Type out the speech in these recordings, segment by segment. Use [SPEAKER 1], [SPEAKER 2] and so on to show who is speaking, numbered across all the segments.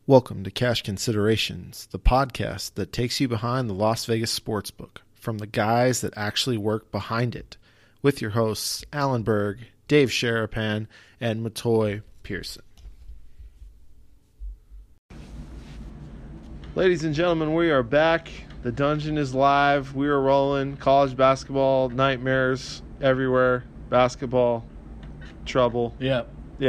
[SPEAKER 1] Welcome to Cash Considerations, the podcast that takes you behind the Las Vegas Sportsbook from the guys that actually work behind it, with your hosts Alan Berg, Dave Sharapan, and Matoy Pearson. Ladies and gentlemen, we are back. The dungeon is live. We are rolling. College basketball, nightmares everywhere. Basketball, trouble.
[SPEAKER 2] Yeah.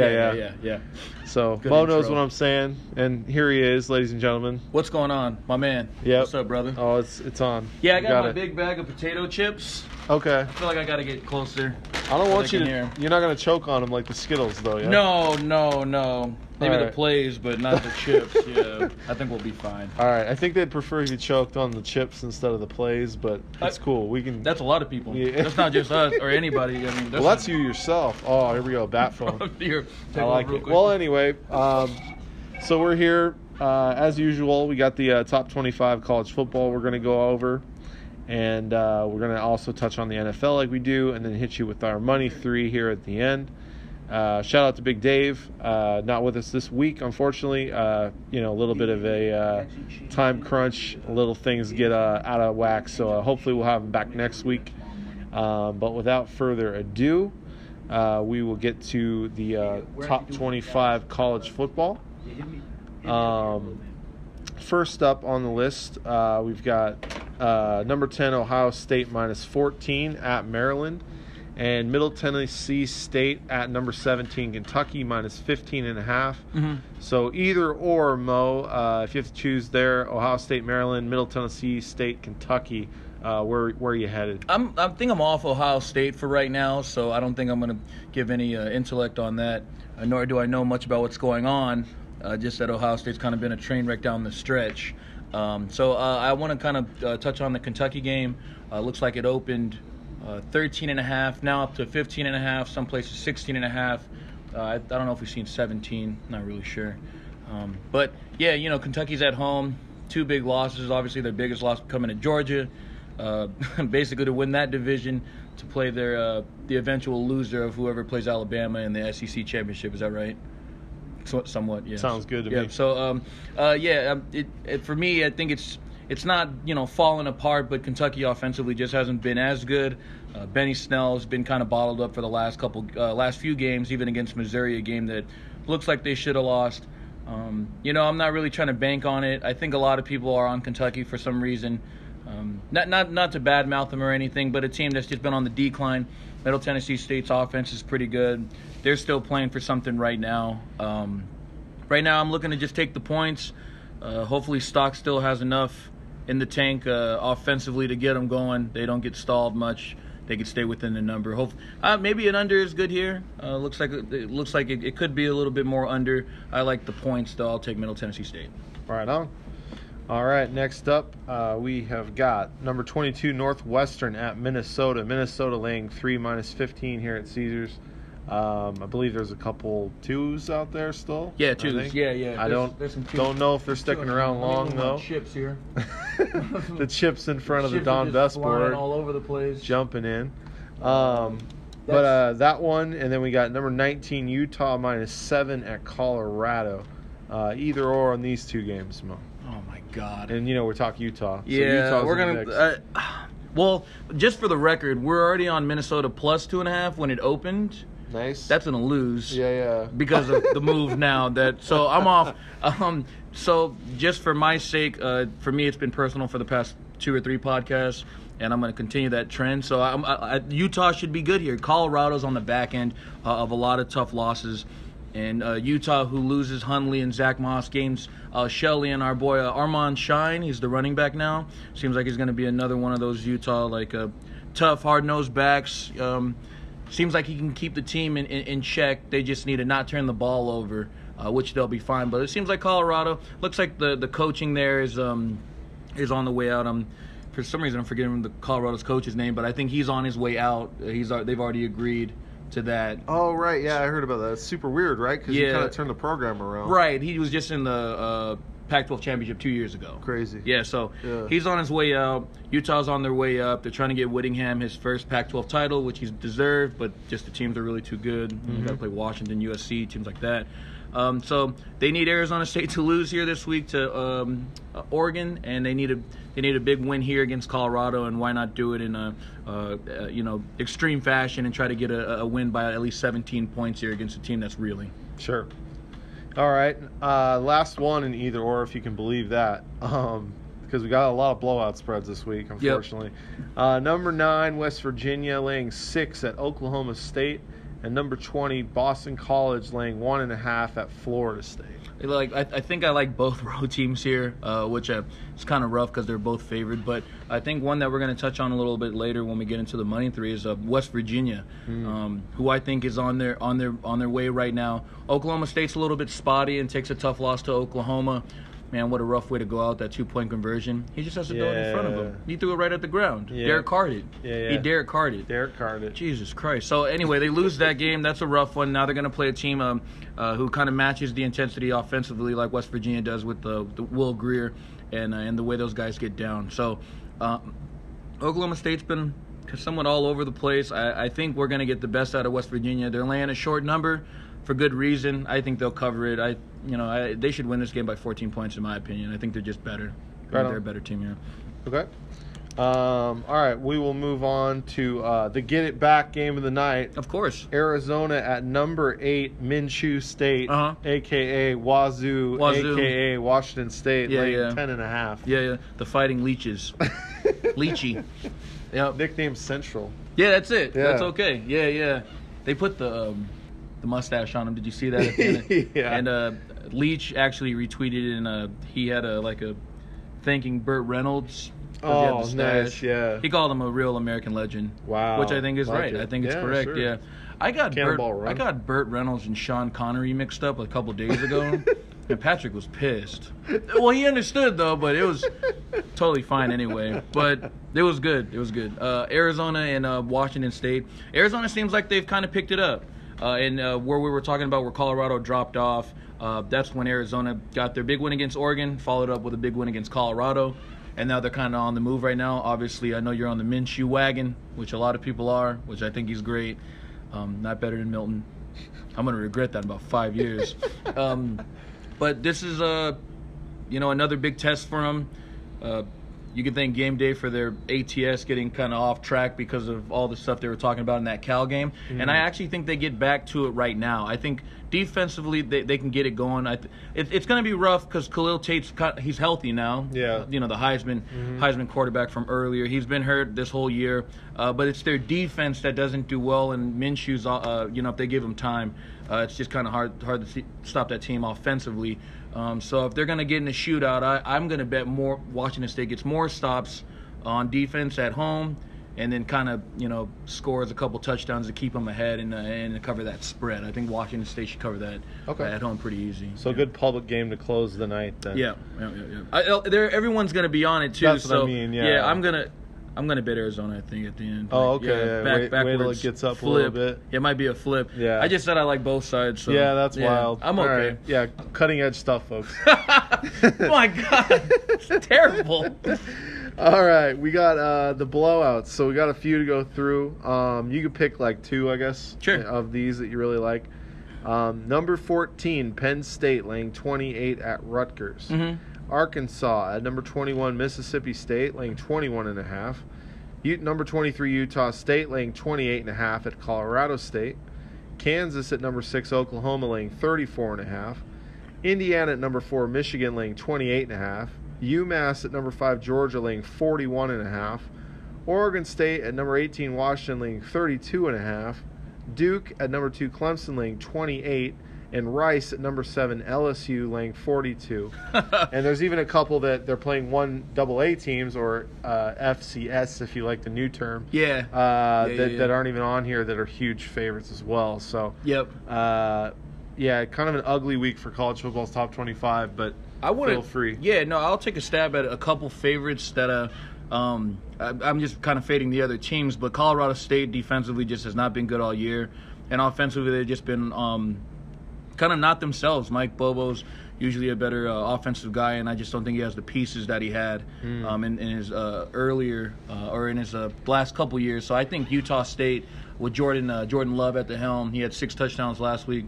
[SPEAKER 2] So,
[SPEAKER 1] Mo knows what I'm saying, and here he is, ladies and gentlemen.
[SPEAKER 2] What's going on, my man?
[SPEAKER 1] Yep.
[SPEAKER 2] What's up, brother?
[SPEAKER 1] Oh, it's on.
[SPEAKER 2] Yeah, I got my big bag of potato chips.
[SPEAKER 1] Okay.
[SPEAKER 2] I feel like I got to get closer.
[SPEAKER 1] I don't want you to. You're not going to choke on them like the Skittles, though, yeah?
[SPEAKER 2] No. Maybe the plays, but not the chips. Yeah, I think we'll be fine.
[SPEAKER 1] All right. I think they'd prefer you choked on the chips instead of the plays, but it's cool. We can.
[SPEAKER 2] That's a lot of people.
[SPEAKER 1] Yeah.
[SPEAKER 2] That's not just us or anybody. I mean,
[SPEAKER 1] that's you yourself. Oh, here we go. Bat phone.
[SPEAKER 2] Here,
[SPEAKER 1] I like it. Well, anyway, so we're here as usual. We got the top 25 college football we're going to go over. And we're going to also touch on the NFL like we do, and then hit you with our money three here at the end. Shout out to Big Dave, not with us this week, unfortunately. A little bit of a time crunch, little things get out of whack, so hopefully we'll have him back next week. But without further ado, we will get to the top 25 college football. First up on the list, we've got number 10 Ohio State minus 14 at Maryland, and Middle Tennessee State at number 17 Kentucky minus 15.5.
[SPEAKER 2] Mm-hmm.
[SPEAKER 1] So either or, Mo, if you have to choose there, Ohio State, Maryland, Middle Tennessee State, Kentucky, where are you headed?
[SPEAKER 2] I think I'm off Ohio State for right now, so I don't think I'm going to give any intellect on that, nor do I know much about what's going on. Just that Ohio State's kind of been a train wreck down the stretch. So I want to kind of touch on the Kentucky game. Looks like it opened 13.5, now up to 15.5, some places 16.5. I don't know if we've seen 17, not really sure. But, yeah, Kentucky's at home. Two big losses. Obviously, their biggest loss coming to Georgia. Basically to win that division, to play the eventual loser of whoever plays Alabama in the SEC championship. Is that right? Somewhat, yes.
[SPEAKER 1] Sounds good to me.
[SPEAKER 2] So, for me, I think it's not, falling apart, but Kentucky offensively just hasn't been as good. Benny Snell's been kind of bottled up for the last few games, even against Missouri, a game that looks like they should have lost. I'm not really trying to bank on it. I think a lot of people are on Kentucky for some reason. Not to badmouth them or anything, but a team that's just been on the decline. Middle Tennessee State's offense is pretty good. They're still playing for something right now. Right now, I'm looking to just take the points. Hopefully, Stock still has enough in the tank offensively to get them going. They don't get stalled much. They can stay within the number. Maybe an under is good here. Looks like it could be a little bit more under. I like the points, though. I'll take Middle Tennessee State.
[SPEAKER 1] Right on. All right, next up, we have got number 22 Northwestern at Minnesota. Minnesota laying 3 minus 15 here at Caesars. I believe there's a couple twos out there still.
[SPEAKER 2] Yeah, twos. Yeah.
[SPEAKER 1] I don't know if they're sticking around long though.
[SPEAKER 2] Chips here.
[SPEAKER 1] The chips in front of the Don Best board,
[SPEAKER 2] all over the place,
[SPEAKER 1] jumping in. But that one, and then we got number 19 Utah minus 7 at Colorado. Either or on these two games, Mo.
[SPEAKER 2] Oh my God!
[SPEAKER 1] And we're talking Utah.
[SPEAKER 2] Yeah,
[SPEAKER 1] so
[SPEAKER 2] we're gonna. Well, just for the record, we're already on Minnesota plus 2.5 when it opened.
[SPEAKER 1] Nice.
[SPEAKER 2] That's gonna lose.
[SPEAKER 1] Yeah.
[SPEAKER 2] Because of the move now. So I'm off. So just for my sake, for me, it's been personal for the past 2 or 3 podcasts, and I'm gonna continue that trend. So Utah should be good here. Colorado's on the back end of a lot of tough losses. And Utah, who loses Hundley and Zach Moss, gains Shelley and our boy Armand Shine. He's the running back now. Seems like he's going to be another one of those Utah, tough, hard-nosed backs. Seems like he can keep the team in check. They just need to not turn the ball over, which they'll be fine. But it seems like Colorado, looks like the coaching there is on the way out. For some reason, I'm forgetting the Colorado's coach's name, but I think he's on his way out. They've already agreed to that.
[SPEAKER 1] Oh, right. Yeah, I heard about that. It's super weird, right? Because you kind of turned the program around.
[SPEAKER 2] Right. He was just in the Pac-12 championship 2 years ago.
[SPEAKER 1] Crazy.
[SPEAKER 2] Yeah, so he's on his way out. Utah's on their way up. They're trying to get Whittingham his first Pac-12 title, which he's deserved, but just the teams are really too good. You got to play Washington, USC, teams like that. So they need Arizona State to lose here this week to Oregon, and they need a big win here against Colorado. And why not do it in a extreme fashion and try to get a win by at least 17 points here against a team that's reeling.
[SPEAKER 1] Sure. All right. Last one in either or, if you can believe that. Because we got a lot of blowout spreads this week, unfortunately. Yep. Number 9, West Virginia laying 6 at Oklahoma State. And number 20, Boston College laying 1.5 at Florida State.
[SPEAKER 2] I think I like both road teams here, which it's kind of rough because they're both favored. But I think one that we're going to touch on a little bit later when we get into the money three is West Virginia, who I think is on their way right now. Oklahoma State's a little bit spotty and takes a tough loss to Oklahoma. Man, what a rough way to go out, that 2-point conversion. He just has to throw it in front of him. He threw it right at the ground. Yeah. Derek Carr'd it. He Derek Carr'd it.
[SPEAKER 1] Derek Carr'd it.
[SPEAKER 2] Jesus Christ. So, anyway, they lose that game. That's a rough one. Now they're going to play a team who kind of matches the intensity offensively like West Virginia does with the Will Grier and the way those guys get down. So, Oklahoma State's been somewhat all over the place. I think we're going to get the best out of West Virginia. They're laying a short number for good reason. I think they'll cover it. They should win this game by 14 points, in my opinion. I think they're just better. They're a better team here.
[SPEAKER 1] Okay. All right, we will move on to the get it back game of the night.
[SPEAKER 2] Of course.
[SPEAKER 1] Arizona at number 8, Minshew State, a.k.a. Wazoo, a.k.a. Washington State, laying 10.5.
[SPEAKER 2] Yeah. The Fighting Leeches. Leachy.
[SPEAKER 1] Yep. Nickname Central.
[SPEAKER 2] Yeah, that's it.
[SPEAKER 1] Yeah.
[SPEAKER 2] That's okay. Yeah. They put the mustache on him. Did you see that? At the end?
[SPEAKER 1] Yeah.
[SPEAKER 2] And Leach actually retweeted and he had a thanking Burt Reynolds.
[SPEAKER 1] Oh, nice. Yeah.
[SPEAKER 2] He called him a real American legend.
[SPEAKER 1] Wow.
[SPEAKER 2] Which I think is right. I think it's correct.
[SPEAKER 1] Sure.
[SPEAKER 2] Yeah. I got Burt Reynolds and Sean Connery mixed up a couple days ago. And Patrick was pissed. Well, he understood, though, but it was totally fine anyway. But it was good. Arizona and Washington State. Arizona seems like they've kind of picked it up. And where we were talking about where Colorado dropped off, that's when Arizona got their big win against Oregon, followed up with a big win against Colorado. And now they're kind of on the move right now. Obviously, I know you're on the Minshew wagon, which a lot of people are, which I think he's great. Not better than Milton. I'm going to regret that in about 5 years. But this is another big test for him. You can thank Game Day for their ATS getting kind of off track because of all the stuff they were talking about in that Cal game. Mm-hmm. And I actually think they get back to it right now. I think defensively they can get it going. It's going to be rough because Khalil Tate's he's healthy now.
[SPEAKER 1] Yeah.
[SPEAKER 2] The Heisman quarterback from earlier. He's been hurt this whole year. But it's their defense that doesn't do well. And Minshew's, if they give him time, it's just kind of hard to stop that team offensively. So if they're going to get in a shootout, I'm going to bet more Washington State gets more stops on defense at home and then kind of, scores a couple touchdowns to keep them ahead and cover that spread. I think Washington State should cover that at home pretty easy.
[SPEAKER 1] So good public game to close the night then.
[SPEAKER 2] Yeah. Everyone's going to be on it too.
[SPEAKER 1] That's what I mean, yeah.
[SPEAKER 2] I'm gonna bet Arizona, I think, at the end.
[SPEAKER 1] Oh, okay.
[SPEAKER 2] Backwards,
[SPEAKER 1] wait till it gets up
[SPEAKER 2] flip.
[SPEAKER 1] a little bit.
[SPEAKER 2] It might be a flip.
[SPEAKER 1] Yeah.
[SPEAKER 2] I just said I like both sides. So,
[SPEAKER 1] that's wild.
[SPEAKER 2] I'm okay.
[SPEAKER 1] All right. Yeah, cutting edge stuff, folks.
[SPEAKER 2] My God, it's terrible.
[SPEAKER 1] All right, we got the blowouts. So we got a few to go through. You could pick like 2, I guess, of these that you really like. Number 14, Penn State laying 28 at Rutgers.
[SPEAKER 2] Mm-hmm.
[SPEAKER 1] Arkansas at number 21, Mississippi State laying 21.5. Number 23, Utah State laying 28.5 at Colorado State. Kansas at number 6, Oklahoma laying 34.5. Indiana at number 4, Michigan laying 28.5. UMass at number 5, Georgia laying 41.5. Oregon State at number 18, Washington laying 32.5. Duke at number 2, Clemson laying 28. And Rice at number 7, LSU laying 42. And there's even a couple that they're playing 1AA teams or FCS, if you like the new term.
[SPEAKER 2] Yeah.
[SPEAKER 1] That aren't even on here that are huge favorites as well. So.
[SPEAKER 2] Yep.
[SPEAKER 1] Kind of an ugly week for college football's top 25, but feel free.
[SPEAKER 2] Yeah, no, I'll take a stab at a couple favorites that I'm just kind of fading the other teams, but Colorado State defensively just has not been good all year, and offensively they've just been kind of not themselves. Mike Bobo's usually a better offensive guy, and I just don't think he has the pieces that he had in his earlier or in his last couple years. So I think Utah State with Jordan Love at the helm, he had 6 touchdowns last week.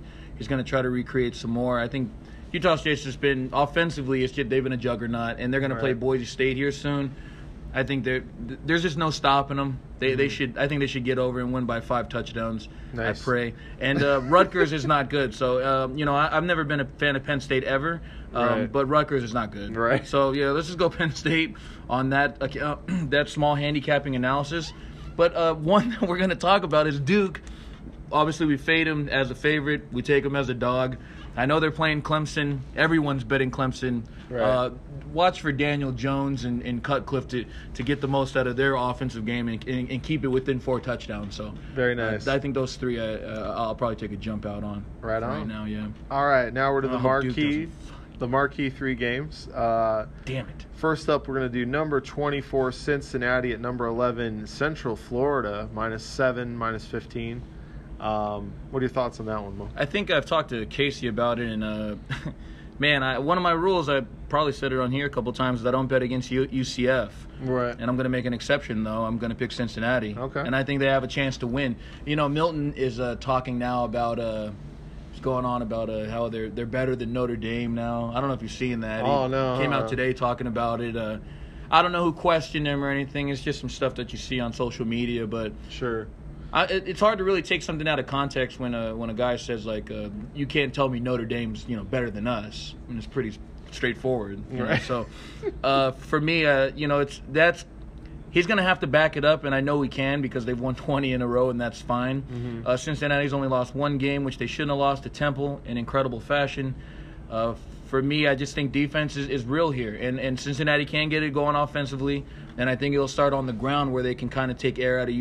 [SPEAKER 2] He's going to try to recreate some more. I think Utah State's just been offensively, they've been a juggernaut, and they're going to play Boise State here soon. I think there's just no stopping them. They should. I think they should get over and win by 5 touchdowns. Nice. I pray. And Rutgers is not good. So I've never been a fan of Penn State ever. But Rutgers is not good.
[SPEAKER 1] Right.
[SPEAKER 2] So yeah, let's just go Penn State on that that small handicapping analysis. But one that we're going to talk about is Duke. Obviously, we fade them as a favorite. We take them as a dog. I know they're playing Clemson. Everyone's betting Clemson.
[SPEAKER 1] Right.
[SPEAKER 2] Watch for Daniel Jones and Cutcliffe to get the most out of their offensive game and keep it within 4 touchdowns. So
[SPEAKER 1] very nice.
[SPEAKER 2] I think those 3 I'll probably take a jump out on.
[SPEAKER 1] Right
[SPEAKER 2] now, yeah.
[SPEAKER 1] All right, now we're to the marquee 3 games.
[SPEAKER 2] Damn it.
[SPEAKER 1] First up, we're going to do number 24 Cincinnati at number 11 Central Florida, -7, -15. What are your thoughts on that one, Mo?
[SPEAKER 2] I think I've talked to Casey about it, and man, one of my rules, I probably said it on here a couple times, is I don't bet against UCF.
[SPEAKER 1] Right.
[SPEAKER 2] And I'm going to make an exception, though. I'm going to pick Cincinnati.
[SPEAKER 1] Okay.
[SPEAKER 2] And I think they have a chance to win. Milton is talking now about going on about how they're better than Notre Dame now. I don't know if you've seen that. He came out today talking about it. I don't know who questioned him or anything. It's just some stuff that you see on social media, but
[SPEAKER 1] sure.
[SPEAKER 2] It's hard to really take something out of context when a guy says you can't tell me Notre Dame's better than us. I mean, it's pretty straightforward.
[SPEAKER 1] Right.
[SPEAKER 2] So for me, he's going to have to back it up, and I know he can because they've won 20 in a row, and that's fine.
[SPEAKER 1] Mm-hmm.
[SPEAKER 2] Cincinnati's only lost 1 game, which they shouldn't have lost to Temple in incredible fashion. For me, I just think defense is real here, and Cincinnati can get it going offensively, and I think it'll start on the ground where they can kind of take air out of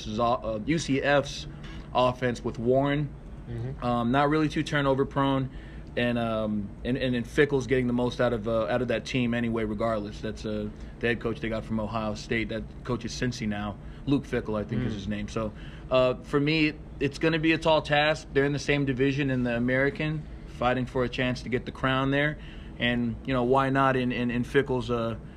[SPEAKER 2] UCF's offense with Warren.
[SPEAKER 1] Mm-hmm.
[SPEAKER 2] Not really too turnover prone, and Fickle's getting the most out of that team anyway. Regardless, that's the head coach they got from Ohio State. That coach is Cincy now. Luke Fickle, I think, is his name. So for me, it's going to be a tall task. They're in the same division in the American, fighting for a chance to get the crown there, and why not in Fickle's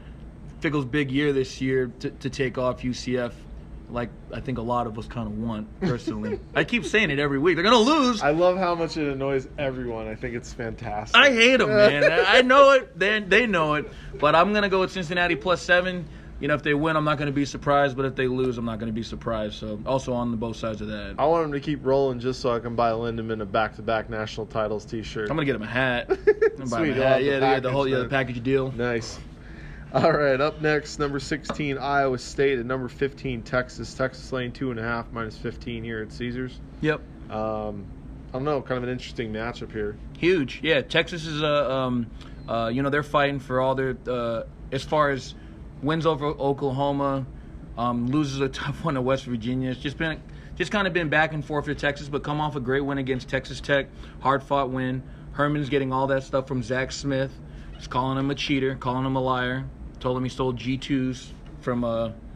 [SPEAKER 2] big year this year to take off UCF, like I think a lot of us kind of want personally. I keep saying it every week. They're gonna lose.
[SPEAKER 1] I love how much it annoys everyone. I think it's fantastic.
[SPEAKER 2] I hate them, man. I know it. They know it. But I'm gonna go with Cincinnati +7. If they win, I'm not going to be surprised. But if they lose, I'm not going to be surprised. So also on both sides of that.
[SPEAKER 1] I want him to keep rolling just so I can buy Lindemann a back-to-back national titles T-shirt.
[SPEAKER 2] I'm going to get him a hat.
[SPEAKER 1] Sweet.
[SPEAKER 2] The package deal.
[SPEAKER 1] Nice. All right, up next, number 16, Iowa State, and number 15, Texas. Texas laying 2.5, -15 here at Caesars.
[SPEAKER 2] Yep.
[SPEAKER 1] I don't know, kind of an interesting matchup here.
[SPEAKER 2] Huge. Yeah, Texas is they're fighting for all their as far as wins over Oklahoma, loses a tough one to West Virginia. It's just kind of been back and forth for Texas, but come off a great win against Texas Tech, hard-fought win. Herman's getting all that stuff from Zach Smith. He's calling him a cheater, calling him a liar. Told him he stole G2s from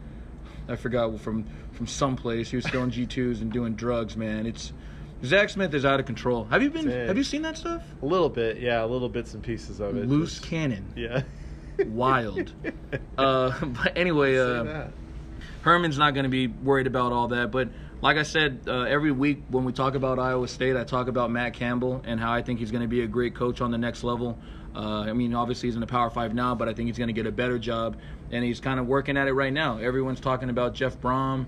[SPEAKER 2] I forgot from someplace. He was stealing G2s and doing drugs. Man, Zach Smith is out of control. Have you seen that stuff?
[SPEAKER 1] A little bit, yeah, little bits and pieces of it.
[SPEAKER 2] Loose cannon.
[SPEAKER 1] Yeah.
[SPEAKER 2] Wild. But anyway, Herman's not going to be worried about all that. But like I said, every week when we talk about Iowa State, I talk about Matt Campbell and how I think he's going to be a great coach on the next level. Obviously he's in the Power 5 now, but I think he's going to get a better job, and he's kind of working at it right now. Everyone's talking about Jeff Brom,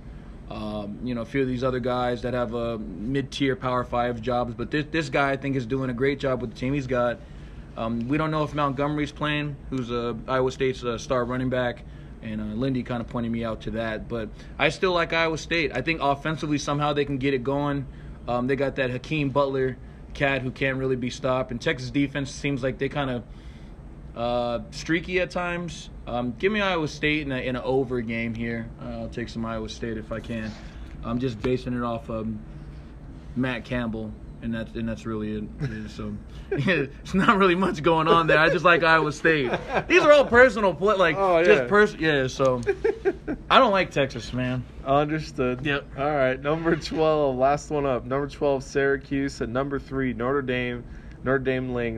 [SPEAKER 2] a few of these other guys that have mid-tier Power 5 jobs, but this guy I think is doing a great job with the team he's got. We don't know if Montgomery's playing, who's Iowa State's star running back, and Lindy kind of pointed me out to that. But I still like Iowa State. I think offensively somehow they can get it going. They got that Hakeem Butler cat who can't really be stopped. And Texas defense seems like they kind of streaky at times. Give me Iowa State in an over game here. I'll take some Iowa State if I can. I'm just basing it off Matt Campbell. And that's really it. So it's not really much going on there. I just like Iowa State. These are all personal So I don't like Texas, man.
[SPEAKER 1] Understood.
[SPEAKER 2] Yep.
[SPEAKER 1] All right, number 12, last one up. Number 12, Syracuse, and number 3, Notre Dame. Notre Dame laying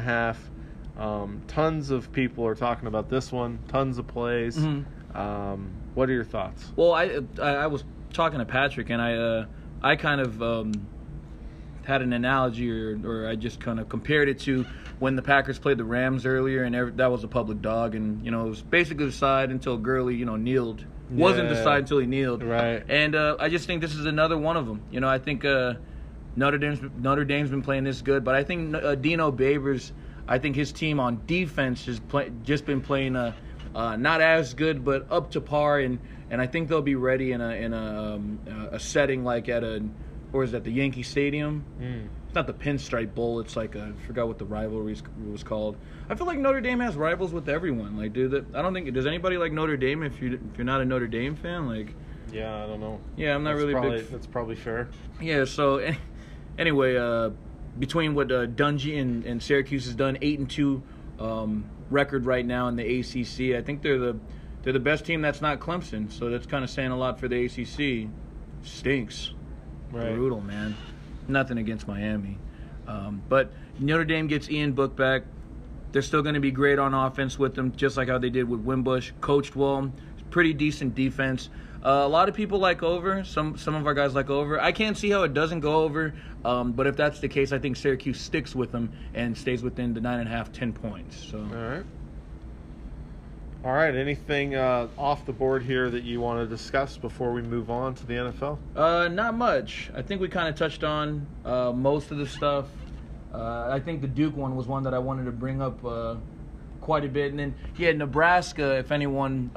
[SPEAKER 1] 9.5. Tons of people are talking about this one. Tons of plays.
[SPEAKER 2] Mm-hmm.
[SPEAKER 1] What are your thoughts?
[SPEAKER 2] Well, I was talking to Patrick, and I kind of had an analogy, or I just kind of compared it to when the Packers played the Rams earlier, and that was a public dog, and it was basically decided until Gurley kneeled. Wasn't decided until he kneeled.
[SPEAKER 1] Right.
[SPEAKER 2] And I just think this is another one of them. I think Notre Dame's been playing this good, but I think Dino Babers, I think his team on defense has just been playing not as good, but up to par, and I think they'll be ready in a setting like the Yankee Stadium. It's not the Pinstripe Bowl. It's like I forgot what the rivalry was called. I feel like Notre Dame has rivals with everyone. Like, I don't think does anybody like Notre Dame if you're not a Notre Dame fan. Like,
[SPEAKER 1] yeah, I don't know.
[SPEAKER 2] Yeah, I'm not big.
[SPEAKER 1] That's probably fair.
[SPEAKER 2] Yeah. So anyway, between what Dungy and Syracuse has done, 8-2 record right now in the ACC. I think they're the best team that's not Clemson. So that's kind of saying a lot for the ACC. Stinks.
[SPEAKER 1] Right.
[SPEAKER 2] Brutal, man. Nothing against Miami. But Notre Dame gets Ian Book back. They're still going to be great on offense with them, just like how they did with Wimbush. Coached well. Pretty decent defense. A lot of people like over. Some of our guys like over. I can't see how it doesn't go over. But if that's the case, I think Syracuse sticks with them and stays within the 9.5, 10 points. So.
[SPEAKER 1] All right. Anything off the board here that you want to discuss before we move on to the NFL?
[SPEAKER 2] Not much. I think we kind of touched on most of the stuff. I think the Duke one was one that I wanted to bring up quite a bit. And then, Nebraska, if anyone,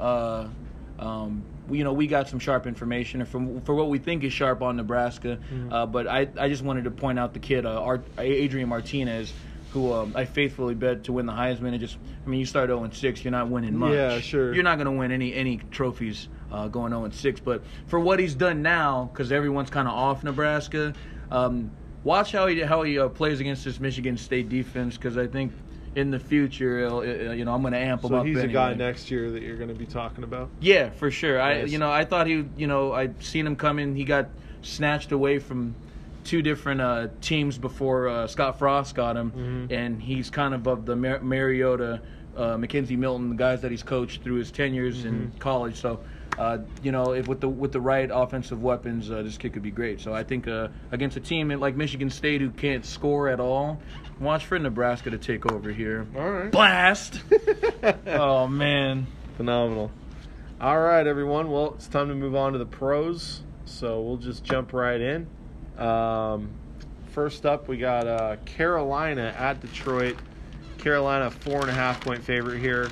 [SPEAKER 2] we got some sharp information for what we think is sharp on Nebraska. But I just wanted to point out the kid, Adrian Martinez, who I faithfully bet to win the Heisman. You start 0-6, you're not winning much.
[SPEAKER 1] Yeah, sure.
[SPEAKER 2] You're not going to win any trophies going 0-6. But for what he's done now, because everyone's kind of off Nebraska, watch how he plays against this Michigan State defense, because I think in the future, I'm going to amp him up.
[SPEAKER 1] So he's
[SPEAKER 2] anyway.
[SPEAKER 1] a guy next year that you're going to be talking about?
[SPEAKER 2] Yeah, for sure.
[SPEAKER 1] Nice.
[SPEAKER 2] I thought I'd seen him come in. He got snatched away from two different teams before Scott Frost got him, and he's kind of the Mariota, McKenzie Milton, the guys that he's coached through his tenures in college. So, if with the right offensive weapons, this kid could be great. So I think against a team like Michigan State who can't score at all, watch for Nebraska to take over here.
[SPEAKER 1] All right.
[SPEAKER 2] Blast! Oh, man.
[SPEAKER 1] Phenomenal. All right, everyone. Well, it's time to move on to the pros, so we'll just jump right in. First up, we got Carolina at Detroit. Carolina 4.5-point favorite here.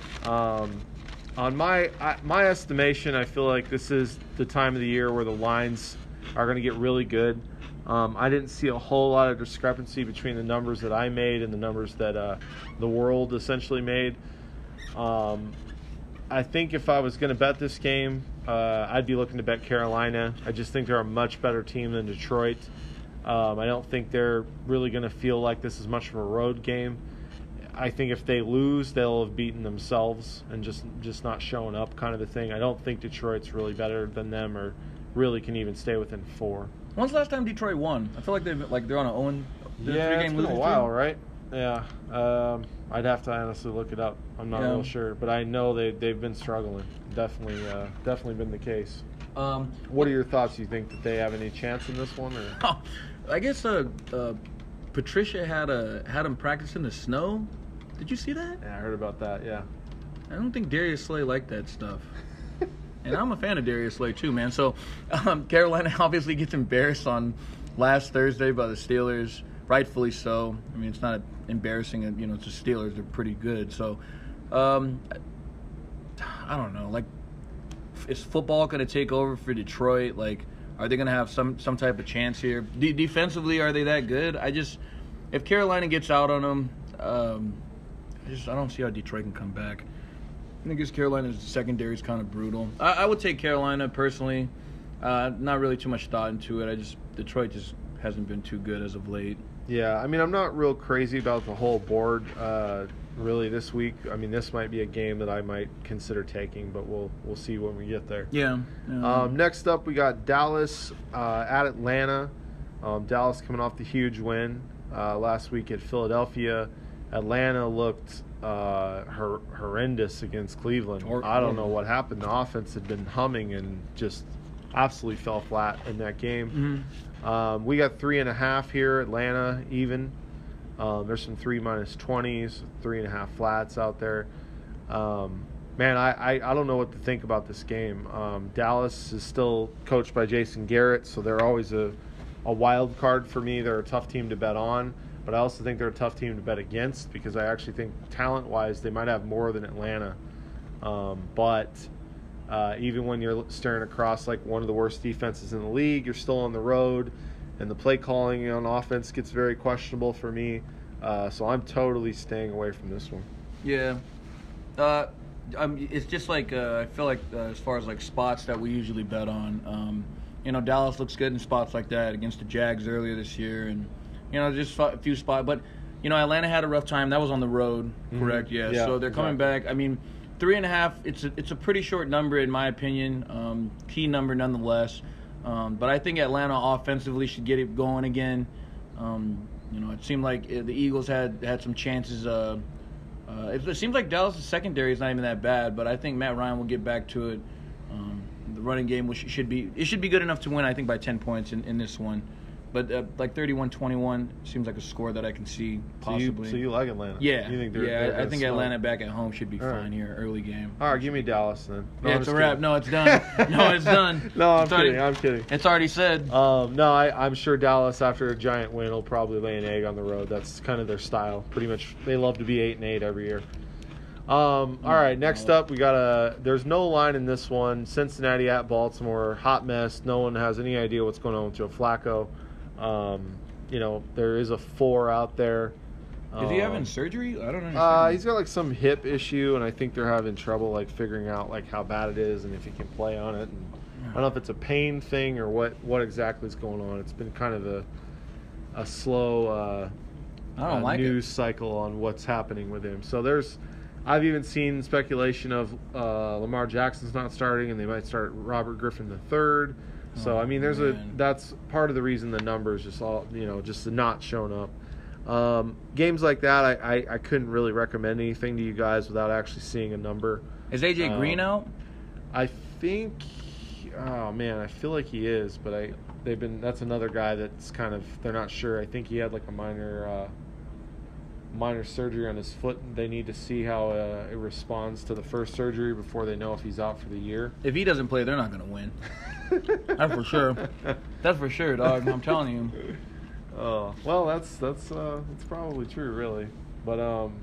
[SPEAKER 1] On my estimation, I feel like this is the time of the year where the lines are going to get really good. I didn't see a whole lot of discrepancy between the numbers that I made and the numbers that the world essentially made. I think if I was going to bet this game, I'd be looking to bet Carolina. I just think they're a much better team than Detroit. I don't think they're really going to feel like this is much of a road game. I think if they lose, they'll have beaten themselves and just not showing up kind of a thing. I don't think Detroit's really better than them or really can even stay within 4.
[SPEAKER 2] When's the last time Detroit won? I feel like they're on a 3-game
[SPEAKER 1] it's been a while, right? Yeah. I'd have to honestly look it up. I'm not real sure, but I know they've been struggling. Definitely been the case. What are your thoughts? Do you think that they have any chance in this one? Or?
[SPEAKER 2] I guess Patricia had him practice in the snow. Did you see that?
[SPEAKER 1] Yeah, I heard about that. Yeah.
[SPEAKER 2] I don't think Darius Slay liked that stuff. And I'm a fan of Darius Slay too, man. So Carolina obviously gets embarrassed on last Thursday by the Steelers, rightfully so. I mean, it's not embarrassing, it's the Steelers. They're pretty good. So I don't know. Like, is football going to take over for Detroit? Like, are they going to have some type of chance here? Defensively, are they that good? If Carolina gets out on them, I don't see how Detroit can come back. I think Carolina's secondary is kind of brutal. I would take Carolina personally. Not really too much thought into it. Detroit just hasn't been too good as of late.
[SPEAKER 1] Yeah, I mean, I'm not real crazy about the whole board really this week. I mean, this might be a game that I might consider taking, but we'll see when we get there.
[SPEAKER 2] Yeah.
[SPEAKER 1] Next up, we got Dallas at Atlanta. Dallas coming off the huge win last week at Philadelphia. Atlanta looked horrendous against Cleveland. I don't know what happened. The offense had been humming and just absolutely fell flat in that game. We got 3.5 here, Atlanta even. There's some 3 -20s, 3.5 flats out there. Man, I don't know what to think about this game. Dallas is still coached by Jason Garrett, so they're always a wild card for me. They're a tough team to bet on, but I also think they're a tough team to bet against because I actually think talent-wise they might have more than Atlanta. But even when you're staring across like one of the worst defenses in the league, you're still on the road, and the play calling on offense gets very questionable for me. So I'm totally staying away from this one.
[SPEAKER 2] Yeah. It's just like I feel like as far as like spots that we usually bet on, Dallas looks good in spots like that against the Jags earlier this year, and just a few spots. But Atlanta had a rough time. That was on the road, correct? Mm-hmm. Yeah. So they're coming back. I mean, 3.5. It's a pretty short number in my opinion. Key number nonetheless. But I think Atlanta offensively should get it going again. It seemed like the Eagles had some chances. It seems like Dallas' secondary is not even that bad, but I think Matt Ryan will get back to it. The running game should be good enough to win, I think, by 10 points in this one. But like 31-21 seems like a score that I can see possibly.
[SPEAKER 1] So you like Atlanta?
[SPEAKER 2] Yeah.
[SPEAKER 1] You think
[SPEAKER 2] I think Atlanta back at home should be fine here, early game.
[SPEAKER 1] All right, give me Dallas then.
[SPEAKER 2] No, it's a wrap. Kidding. No, it's done. No, it's done.
[SPEAKER 1] No, I'm kidding.
[SPEAKER 2] It's already said.
[SPEAKER 1] No, I'm sure Dallas, after a giant win, will probably lay an egg on the road. That's kind of their style. Pretty much, they love to be 8-8 every year. All right, next up, we got there's no line in this one. Cincinnati at Baltimore, hot mess. No one has any idea what's going on with Joe Flacco. There is a 4 out there.
[SPEAKER 2] Is he having surgery? I don't understand.
[SPEAKER 1] He's got like some hip issue, and I think they're having trouble like figuring out like how bad it is and if he can play on it. And I don't know if it's a pain thing or what exactly is going on. It's been kind of a slow news cycle on what's happening with him. So I've even seen speculation of Lamar Jackson's not starting, and they might start Robert Griffin III. So I mean, that's part of the reason the numbers just not showing up. Games like that, I couldn't really recommend anything to you guys without actually seeing a number.
[SPEAKER 2] Is AJ Green out?
[SPEAKER 1] I think. Oh man, I feel like he is, but that's another guy that's kind of they're not sure. I think he had like a minor surgery on his foot. They need to see how it responds to the first surgery before they know if he's out for the year.
[SPEAKER 2] If he doesn't play, they're not going to win. That's for sure. That's for sure, dog. I'm telling you.
[SPEAKER 1] Oh, well, that's probably true, really. But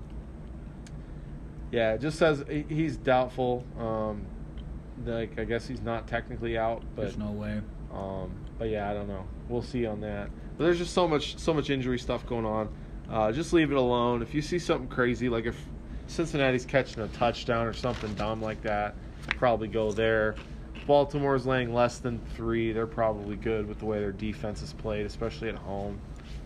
[SPEAKER 1] it just says he's doubtful. I guess he's not technically out, but
[SPEAKER 2] there's no way.
[SPEAKER 1] But yeah, I don't know. We'll see on that. But there's just so much injury stuff going on. Just leave it alone. If you see something crazy, like if Cincinnati's catching a touchdown or something dumb like that, probably go there. Baltimore's laying less than 3. They're probably good with the way their defense is played, especially at home.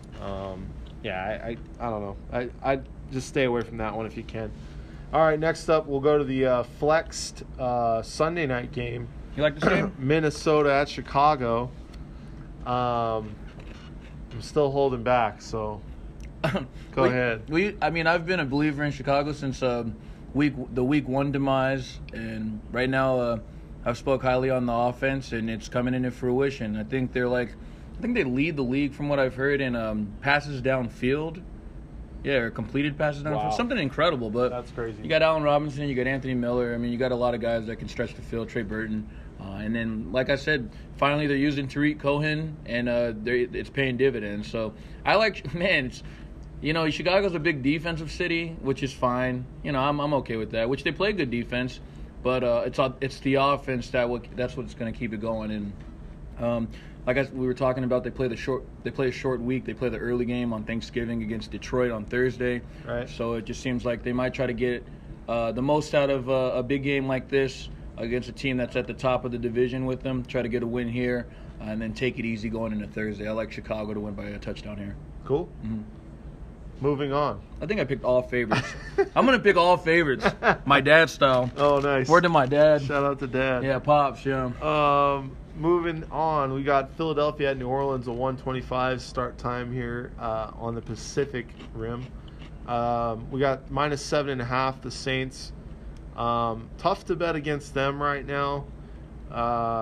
[SPEAKER 1] I don't know. I just stay away from that one if you can. All right, next up we'll go to the flexed Sunday night game.
[SPEAKER 2] You like this game?
[SPEAKER 1] Minnesota at Chicago. I'm still holding back, so go ahead.
[SPEAKER 2] I've been a believer in Chicago since the week 1 demise, and right now I've spoke highly on the offense, and it's coming into fruition. I think they lead the league from what I've heard in passes downfield. Yeah, or completed passes downfield. Wow. Something incredible, but
[SPEAKER 1] that's crazy.
[SPEAKER 2] You got Allen Robinson, you got Anthony Miller. I mean, you got a lot of guys that can stretch the field. Trey Burton. And then, like I said, finally they're using Tariq Cohen, and it's paying dividends. So I Chicago's a big defensive city, which is fine. I'm okay with that. Which they play good defense, but it's the offense that's what's going to keep it going. And we were talking about, they play a short week. They play the early game on Thanksgiving against Detroit on Thursday.
[SPEAKER 1] Right.
[SPEAKER 2] So it just seems like they might try to get the most out of a big game like this against a team that's at the top of the division with them. Try to get a win here, and then take it easy going into Thursday. I like Chicago to win by a touchdown here.
[SPEAKER 1] Cool.
[SPEAKER 2] Mm-hmm.
[SPEAKER 1] Moving on.
[SPEAKER 2] I think I picked all favorites. I'm going to pick all favorites. My dad style.
[SPEAKER 1] Oh, nice.
[SPEAKER 2] Word to my dad.
[SPEAKER 1] Shout out to Dad.
[SPEAKER 2] Yeah, Pops, yeah.
[SPEAKER 1] Moving on, we got Philadelphia at New Orleans, a 1:25 start time here on the Pacific Rim. We got -7.5, the Saints. Tough to bet against them right now.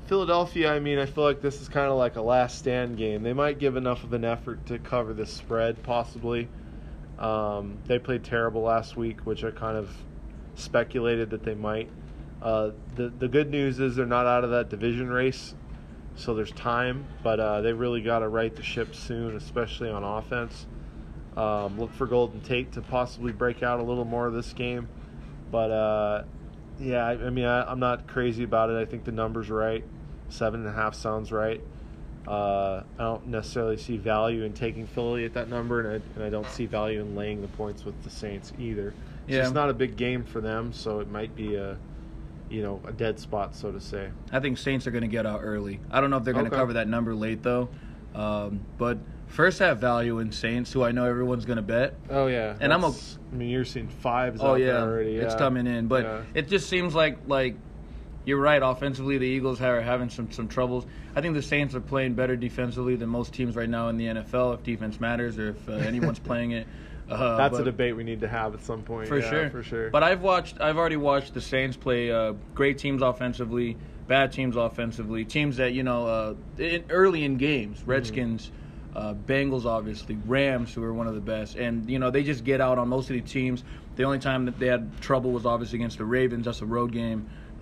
[SPEAKER 1] Philadelphia, I mean, I feel like this is kind of like a last stand game. They might give enough of an effort to cover this spread, possibly. They played terrible last week, which I kind of speculated that they might. The good news is they're not out of that division race, so there's time, but they really got to right the ship soon, especially on offense. Look for Golden Tate to possibly break out a little more this game. But, yeah, I mean, I'm not crazy about it. I think the number's right. 7.5 sounds right. I don't necessarily see value in taking Philly at that number, and I don't see value in laying the points with the Saints either. So it's not a big game for them, so it might be a dead spot, so to say.
[SPEAKER 2] I think Saints are going to get out early. I don't know if they're going to cover that number late, though. But first have value in Saints, who I know everyone's going to bet.
[SPEAKER 1] Oh, yeah.
[SPEAKER 2] And I
[SPEAKER 1] mean, you're seeing 5s out there already. Yeah.
[SPEAKER 2] It's coming in. But it just seems like you're right. Offensively, the Eagles are having some troubles. I think the Saints are playing better defensively than most teams right now in the NFL, if defense matters or if anyone's playing it.
[SPEAKER 1] That's a debate we need to have at some point.
[SPEAKER 2] For sure. But I've already watched the Saints play great teams offensively, bad teams offensively, teams that early in games, Redskins, Bengals, obviously, Rams, who are one of the best, and they just get out on most of the teams. The only time that they had trouble was obviously against the Ravens. That's a road game.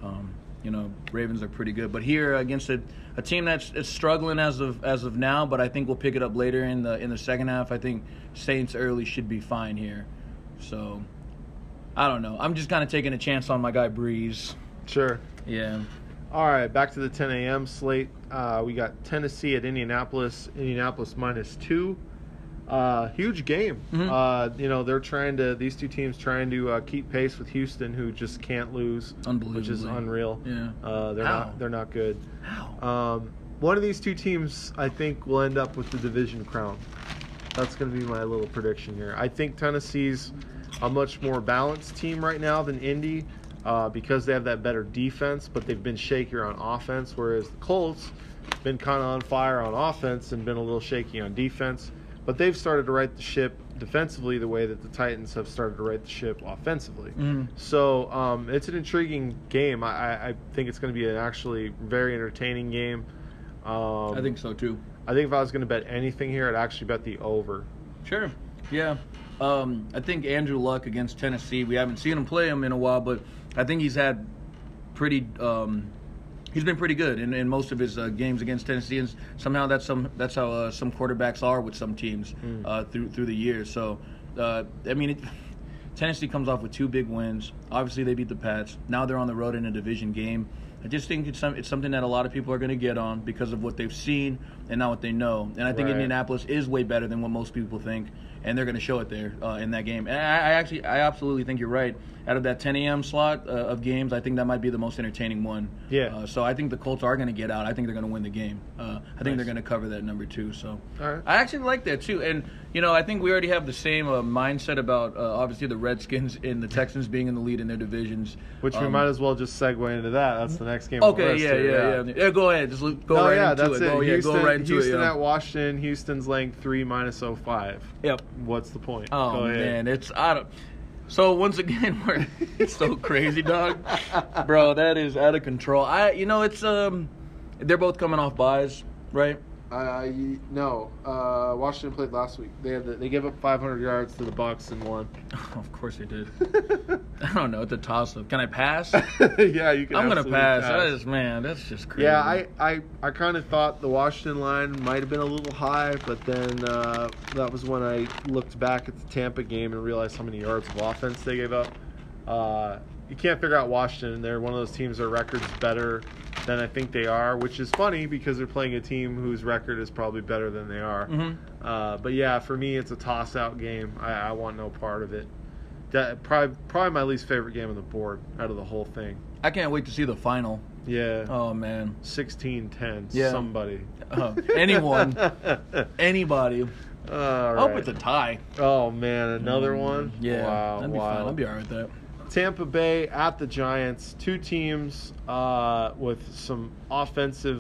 [SPEAKER 2] Ravens are pretty good, but here against a team that's struggling as of now, but I think we'll pick it up later in the second half. I think Saints early should be fine here. So I don't know. I'm just kind of taking a chance on my guy Breeze.
[SPEAKER 1] Sure.
[SPEAKER 2] Yeah.
[SPEAKER 1] All right, back to the 10 a.m. slate. We got Tennessee at Indianapolis. Indianapolis -2. Huge game. Mm-hmm. These two teams trying to keep pace with Houston, who just can't lose, which is unreal.
[SPEAKER 2] Yeah.
[SPEAKER 1] They're not good.
[SPEAKER 2] How?
[SPEAKER 1] One of these two teams, I think, will end up with the division crown. That's going to be my little prediction here. I think Tennessee's a much more balanced team right now than Indy because they have that better defense, but they've been shakier on offense, whereas the Colts been kind of on fire on offense and been a little shaky on defense. But they've started to right the ship defensively the way that the Titans have started to right the ship offensively.
[SPEAKER 2] Mm.
[SPEAKER 1] So it's an intriguing game. I think it's going to be an actually very entertaining game.
[SPEAKER 2] I think so, too.
[SPEAKER 1] I think if I was going to bet anything here, I'd actually bet the over.
[SPEAKER 2] Sure. Yeah. I think Andrew Luck against Tennessee, we haven't seen him play him in a while, but I think he's had pretty he's been pretty good in most of his games against Tennessee, and somehow that's how some quarterbacks are with some teams through the years. So, Tennessee comes off with 2 big wins. Obviously, they beat the Pats. Now they're on the road in a division game. I just think it's something that a lot of people are going to get on because of what they've seen and not what they know. And I think Indianapolis is way better than what most people think, and they're going to show it there in that game. And I absolutely think you're right. Out of that 10 a.m. slot of games, I think that might be the most entertaining one.
[SPEAKER 1] Yeah.
[SPEAKER 2] So I think the Colts are going to get out. I think they're going to win the game. I think they're going to cover that number 2. So
[SPEAKER 1] all right.
[SPEAKER 2] I actually like that too. And I think we already have the same mindset about obviously the Redskins and the Texans being in the lead in their divisions.
[SPEAKER 1] Which we might as well just segue into that. That's the next game.
[SPEAKER 2] Okay. Yeah. Go ahead. Just go right into it.
[SPEAKER 1] Go
[SPEAKER 2] right into
[SPEAKER 1] Houston at Washington. Houston's laying 3 -05.
[SPEAKER 2] Yep.
[SPEAKER 1] What's the point?
[SPEAKER 2] Oh
[SPEAKER 1] go ahead.
[SPEAKER 2] Man, So once again, it's so crazy, dog, bro. That is out of control. It's they're both coming off buys, right?
[SPEAKER 1] No. Washington played last week. They gave up 500 yards to the Bucs and won.
[SPEAKER 2] Oh, of course they did. I don't know. It's a toss-up. Can I pass?
[SPEAKER 1] Yeah, you can.
[SPEAKER 2] I'm gonna pass. That's just crazy.
[SPEAKER 1] Yeah, I kind of thought the Washington line might have been a little high, but then that was when I looked back at the Tampa game and realized how many yards of offense they gave up. You can't figure out Washington. They're one of those teams their record's better than I think they are, which is funny because they're playing a team whose record is probably better than they are.
[SPEAKER 2] Mm-hmm.
[SPEAKER 1] But yeah, for me, it's a toss-out game. I want no part of it. Probably my least favorite game on the board out of the whole thing.
[SPEAKER 2] I can't wait to see the final.
[SPEAKER 1] Yeah.
[SPEAKER 2] Oh, man.
[SPEAKER 1] 16-10.
[SPEAKER 2] Yeah.
[SPEAKER 1] Somebody.
[SPEAKER 2] Anyone. Anybody.
[SPEAKER 1] All
[SPEAKER 2] I
[SPEAKER 1] right.
[SPEAKER 2] hope it's a tie.
[SPEAKER 1] Oh, man. Another one?
[SPEAKER 2] Yeah.
[SPEAKER 1] Wow.
[SPEAKER 2] That'd be fine. I'll be all right with that.
[SPEAKER 1] Tampa Bay at the Giants. 2 teams with some offensive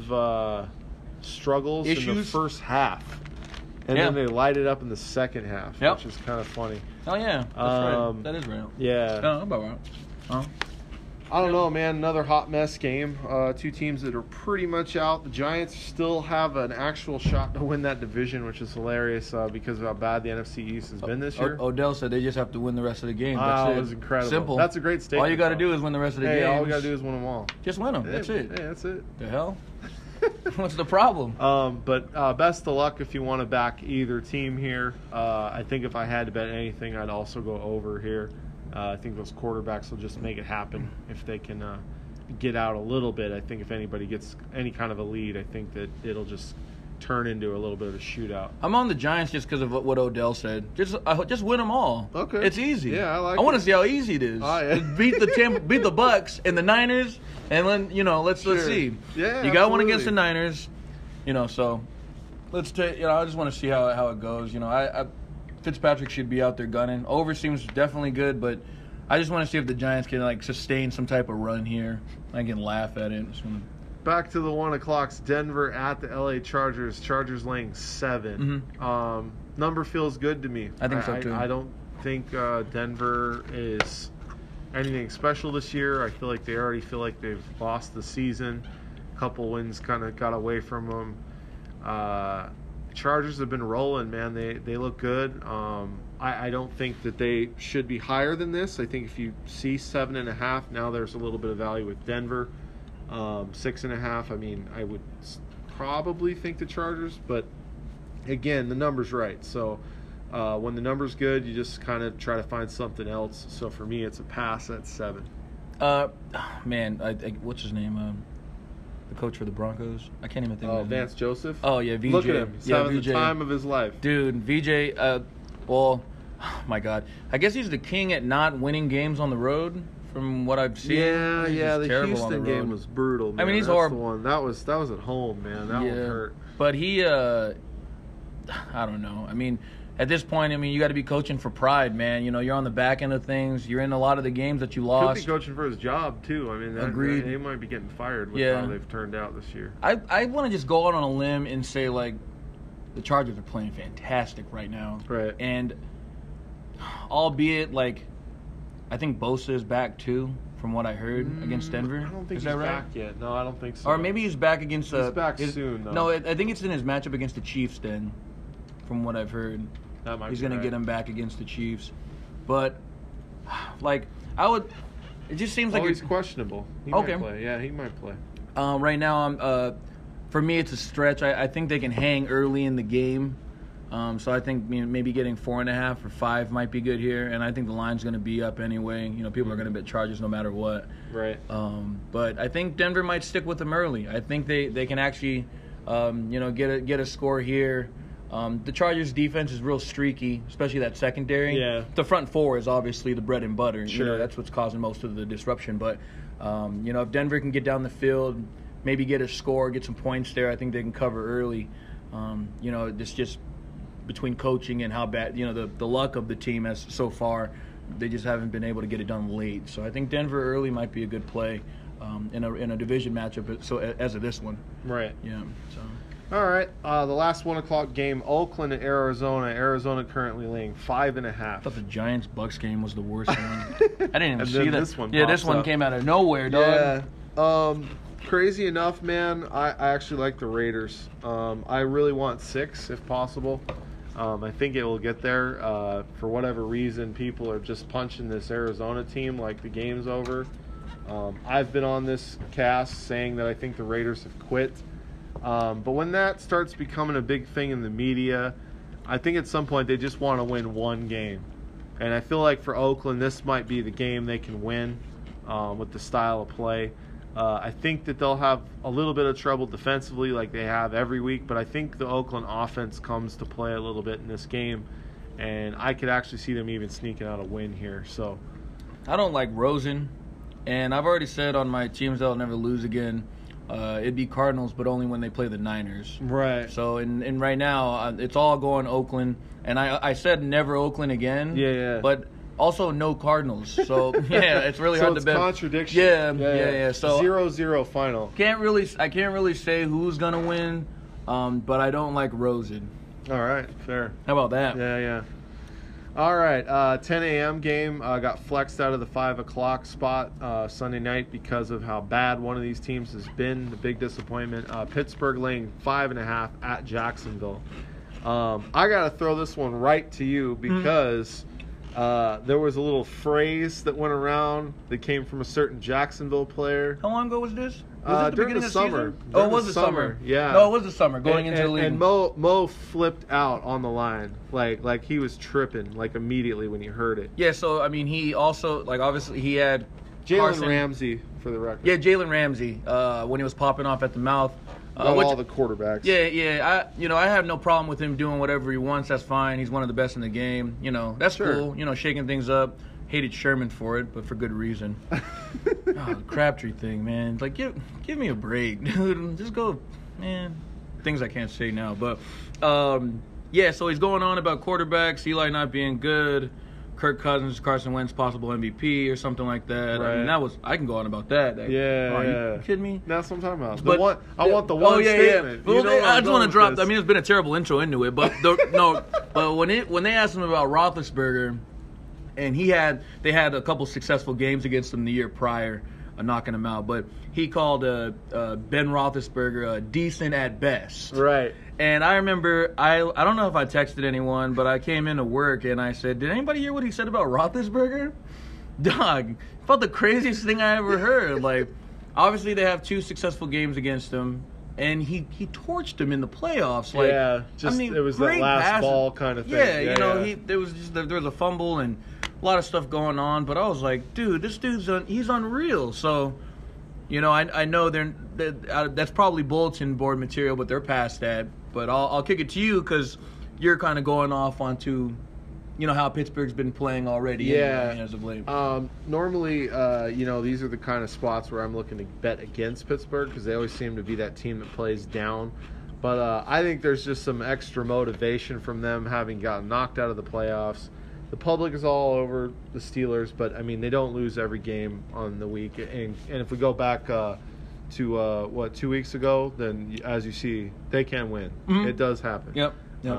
[SPEAKER 1] struggles in the first half. And then they light it up in the second half, which is kind of funny.
[SPEAKER 2] Oh, yeah. That's right. That is right.
[SPEAKER 1] Yeah.
[SPEAKER 2] Oh, about right.
[SPEAKER 1] I don't know, man. Another hot mess game. Two teams that are pretty much out. The Giants still have an actual shot to win that division, which is hilarious because of how bad the NFC East has been this year.
[SPEAKER 2] Odell said they just have to win the rest of the game.
[SPEAKER 1] Wow,
[SPEAKER 2] That's
[SPEAKER 1] it was incredible.
[SPEAKER 2] Simple.
[SPEAKER 1] That's a great statement.
[SPEAKER 2] All you got to do is win the rest of the game.
[SPEAKER 1] All we got to do is win them all.
[SPEAKER 2] Just win them. That's it.
[SPEAKER 1] Hey, that's it.
[SPEAKER 2] The hell? What's the problem?
[SPEAKER 1] But best of luck if you want to back either team here. I think if I had to bet anything, I'd also go over here. I think those quarterbacks will just make it happen if they can get out a little bit. I think if anybody gets any kind of a lead, I think that it'll just turn into a little bit of a shootout.
[SPEAKER 2] I'm on the Giants just because of what Odell said. Just win them all.
[SPEAKER 1] Okay,
[SPEAKER 2] it's easy.
[SPEAKER 1] Yeah, I
[SPEAKER 2] want to see how easy it is. Beat the Bucks and the Niners, and then let's see.
[SPEAKER 1] Yeah,
[SPEAKER 2] you got one against the Niners, so let's take. I just want to see how it goes. Fitzpatrick should be out there gunning. Over seems definitely good, but I just want to see if the Giants can sustain some type of run here. I can laugh at it.
[SPEAKER 1] Back to the 1 o'clocks. Denver at the LA Chargers. Chargers laying 7.
[SPEAKER 2] Mm-hmm.
[SPEAKER 1] Number feels good to me.
[SPEAKER 2] I think so too.
[SPEAKER 1] I don't think Denver is anything special this year. I feel like they already feel like they've lost the season. A couple wins kind of got away from them. Chargers have been rolling, man. They look good. I don't think that they should be higher than this. I think if you see 7.5, now there's a little bit of value with Denver. 6.5. I mean, I would probably think the Chargers, but again, the number's right. So when the number's good, you just kind of try to find something else. So for me, it's a pass at 7.
[SPEAKER 2] Man, what's his name? The coach for the Broncos. I can't even think of his name.
[SPEAKER 1] Vance Joseph.
[SPEAKER 2] Oh yeah, VJ.
[SPEAKER 1] Look at him. He's having
[SPEAKER 2] VJ.
[SPEAKER 1] the time of his life,
[SPEAKER 2] dude. VJ. Well, oh my God. I guess he's the king at not winning games on the road. From what I've seen.
[SPEAKER 1] Yeah. The Houston game was brutal, man.
[SPEAKER 2] I mean, he's
[SPEAKER 1] horrible. One. That was at home, man. That one hurt.
[SPEAKER 2] But he, I don't know. I mean, at this point, you got to be coaching for pride, man. You're on the back end of things. You're in a lot of the games that you lost.
[SPEAKER 1] Could be coaching for his job too. I mean,
[SPEAKER 2] agreed.
[SPEAKER 1] They might be getting fired with how they've turned out this year.
[SPEAKER 2] I want to just go out on a limb and say the Chargers are playing fantastic right now.
[SPEAKER 1] Right.
[SPEAKER 2] And albeit I think Bosa is back too, from what I heard against Denver.
[SPEAKER 1] I don't think
[SPEAKER 2] is
[SPEAKER 1] he's
[SPEAKER 2] that right?
[SPEAKER 1] back yet. No, I don't think so.
[SPEAKER 2] Or maybe he's back against.
[SPEAKER 1] He's back soon, though.
[SPEAKER 2] No, I think it's in his matchup against the Chiefs. Then, from what I've heard, he's going to get him back against the Chiefs. But, I would. It just seems like
[SPEAKER 1] he's questionable. He might play. Yeah, he might play.
[SPEAKER 2] Right now, for me, it's a stretch. I think they can hang early in the game. So I think maybe getting 4.5 or 5 might be good here, and I think the line's going to be up anyway. People are going to bet Chargers no matter what.
[SPEAKER 1] Right.
[SPEAKER 2] But I think Denver might stick with them early. I think they can actually, get a score here. The Chargers' defense is real streaky, especially that secondary.
[SPEAKER 1] Yeah.
[SPEAKER 2] The front four is obviously the bread and butter.
[SPEAKER 1] Sure.
[SPEAKER 2] That's what's causing most of the disruption. But if Denver can get down the field, maybe get a score, get some points there, I think they can cover early. It's just between coaching and how bad, the luck of the team as so far, they just haven't been able to get it done late. So I think Denver early might be a good play in a division matchup. So as of this one,
[SPEAKER 1] right?
[SPEAKER 2] Yeah. So.
[SPEAKER 1] All right. The last 1 o'clock game, Oakland and Arizona. Arizona currently laying 5.5.
[SPEAKER 2] I thought the Giants-Bucks game was the worst one. I didn't even see that.
[SPEAKER 1] This one
[SPEAKER 2] this one came out of nowhere, dog.
[SPEAKER 1] Yeah. Crazy enough, man. I actually like the Raiders. I really want 6 if possible. I think it will get there. For whatever reason, people are just punching this Arizona team like the game's over. I've been on this cast saying that I think the Raiders have quit. But when that starts becoming a big thing in the media, I think at some point they just want to win one game. And I feel like for Oakland, this might be the game they can win with the style of play. I think that they'll have a little bit of trouble defensively like they have every week, but I think the Oakland offense comes to play a little bit in this game, and I could actually see them even sneaking out a win here. So,
[SPEAKER 2] I don't like Rosen, and I've already said on my teams they'll never lose again. It'd be Cardinals, but only when they play the Niners.
[SPEAKER 1] Right.
[SPEAKER 2] So, and right now, it's all going Oakland, and I said never Oakland again.
[SPEAKER 1] Yeah.
[SPEAKER 2] But also no Cardinals. So, yeah, it's really hard to bet.
[SPEAKER 1] So it's contradiction.
[SPEAKER 2] Yeah. So
[SPEAKER 1] 0-0 final.
[SPEAKER 2] I can't really say who's going to win, but I don't like Rosen.
[SPEAKER 1] All right, fair.
[SPEAKER 2] How about that?
[SPEAKER 1] Yeah. All right, 10 a.m. game got flexed out of the 5 o'clock spot Sunday night because of how bad one of these teams has been. The big disappointment. Pittsburgh laying 5.5 at Jacksonville. I got to throw this one right to you because there was a little phrase that went around that came from a certain Jacksonville player.
[SPEAKER 2] How long ago was this? Was it the
[SPEAKER 1] during
[SPEAKER 2] beginning
[SPEAKER 1] the
[SPEAKER 2] of
[SPEAKER 1] summer.
[SPEAKER 2] season? Oh, it was the summer.
[SPEAKER 1] Yeah.
[SPEAKER 2] No, it was the summer going into the league.
[SPEAKER 1] And Mo flipped out on the line, like he was tripping, like immediately when he heard it.
[SPEAKER 2] Yeah. So I mean, he also obviously he had
[SPEAKER 1] Jalen Ramsey for the record.
[SPEAKER 2] Yeah, Jalen Ramsey when he was popping off at the mouth.
[SPEAKER 1] All the quarterbacks.
[SPEAKER 2] Yeah. I have no problem with him doing whatever he wants. That's fine. He's one of the best in the game. That's
[SPEAKER 1] Sure.
[SPEAKER 2] cool. Shaking things up. Hated Sherman for it, but for good reason. The Crabtree thing, man. Like, give me a break, dude. Just go, man. Things I can't say now, but yeah. So he's going on about quarterbacks, Eli not being good, Kirk Cousins, Carson Wentz, possible MVP or something like that.
[SPEAKER 1] Right.
[SPEAKER 2] I mean, I can go on about that.
[SPEAKER 1] Yeah.
[SPEAKER 2] You kidding me?
[SPEAKER 1] That's what I'm talking about.
[SPEAKER 2] But
[SPEAKER 1] I want the one statement.
[SPEAKER 2] Yeah. Well, I just want to drop.
[SPEAKER 1] This.
[SPEAKER 2] I mean, it's been a terrible intro into it, but but when they asked him about Roethlisberger. And they had a couple successful games against him the year prior, knocking him out. But he called Ben Roethlisberger decent at best.
[SPEAKER 1] Right.
[SPEAKER 2] And I remember, I don't know if I texted anyone, but I came into work and I said, did anybody hear what he said about Roethlisberger? Dog, felt the craziest thing I ever heard. Like, obviously they have 2 successful games against him. And he torched him in the playoffs. Like,
[SPEAKER 1] yeah, it was that last ball kind of thing.
[SPEAKER 2] Yeah, there was a fumble and a lot of stuff going on. But I was like, dude, this dude's he's unreal. So, I know that's probably bulletin board material, but they're past that. But I'll kick it to you because you're kind of going off onto, how Pittsburgh's been playing already.
[SPEAKER 1] Yeah.
[SPEAKER 2] As of late.
[SPEAKER 1] Normally, these are the kind of spots where I'm looking to bet against Pittsburgh because they always seem to be that team that plays down. But I think there's just some extra motivation from them having gotten knocked out of the playoffs. The public is all over the Steelers, but, I mean, they don't lose every game on the week. And if we go back to, 2 weeks ago, then, as you see, they can win. Mm-hmm. It does happen.
[SPEAKER 2] Yep.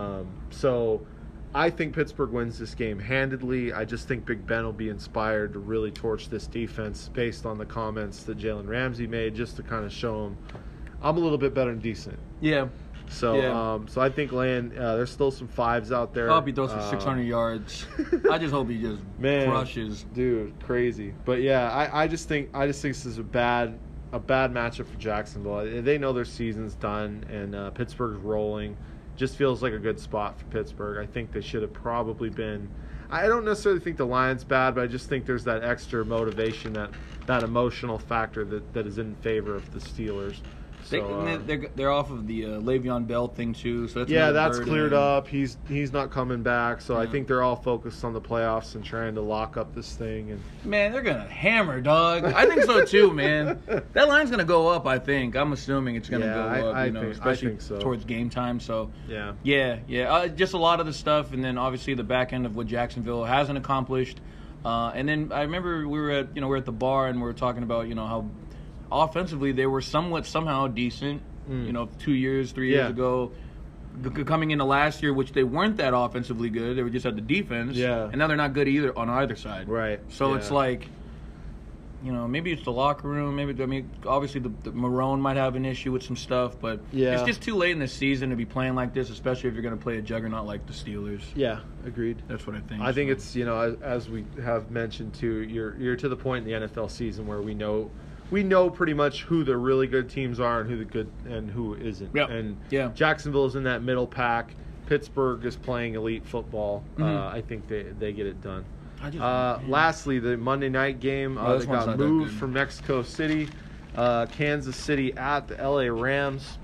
[SPEAKER 1] So I think Pittsburgh wins this game handedly. I just think Big Ben will be inspired to really torch this defense based on the comments that Jalen Ramsey made, just to kind of show him I'm a little bit better than decent.
[SPEAKER 2] Yeah.
[SPEAKER 1] So so I think there's still some 5s out there.
[SPEAKER 2] I hope he throws for 600 yards. I just hope he just crushes.
[SPEAKER 1] Dude, crazy. But yeah, I just think this is a bad matchup for Jacksonville. They know their season's done and Pittsburgh's rolling. Just feels like a good spot for Pittsburgh. I think they should have probably been. I don't necessarily think the Lions bad, but I just think there's that extra motivation, that emotional factor that is in favor of the Steelers. So,
[SPEAKER 2] they're off of the Le'Veon Bell thing too. So
[SPEAKER 1] that's cleared up. He's not coming back. So I think they're all focused on the playoffs and trying to lock up this thing. And
[SPEAKER 2] man, they're gonna hammer, dog. I think so too, man. That line's gonna go up. I think. I'm assuming it's gonna go up. Especially towards game time. So yeah. Just a lot of the stuff, and then obviously the back end of what Jacksonville hasn't accomplished. And then I remember we were at the bar and we were talking about how offensively they were somehow decent. 2 years, 3 years ago, coming into last year, which they weren't that offensively good. They were just at the defense.
[SPEAKER 1] Yeah.
[SPEAKER 2] And now they're not good either on either side.
[SPEAKER 1] Right.
[SPEAKER 2] So it's like, maybe it's the locker room. Obviously the Marrone might have an issue with some stuff, but it's just too late in the season to be playing like this, especially if you're going to play a juggernaut like the Steelers.
[SPEAKER 1] Yeah, agreed.
[SPEAKER 2] That's what I think.
[SPEAKER 1] I think it's, as we have mentioned too, you're to the point in the NFL season where we know pretty much who the really good teams are and who the good and who isn't.
[SPEAKER 2] Yep.
[SPEAKER 1] And Jacksonville is in that middle pack. Pittsburgh is playing elite football. I think they get it done. Lastly, the Monday night game that got moved from Mexico City. Kansas City at the LA Rams.